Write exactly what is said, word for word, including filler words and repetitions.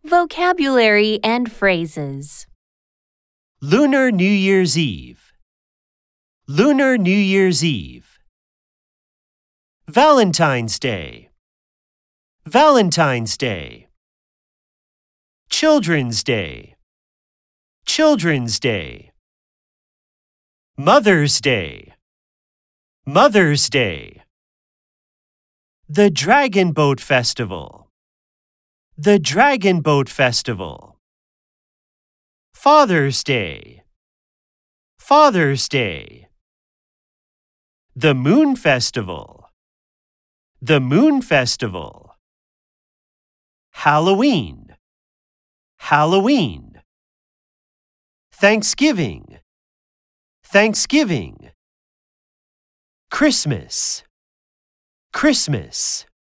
Vocabulary and phrases. Lunar New Year's Eve. Lunar New Year's Eve. Valentine's Day. Valentine's Day. Children's Day. Children's Day. Mother's Day. Mother's Day. The Dragon Boat Festival. The Dragon Boat Festival. Father's Day. Father's Day. The Moon Festival. The Moon Festival. Halloween. Halloween. Thanksgiving. Thanksgiving. Christmas. Christmas.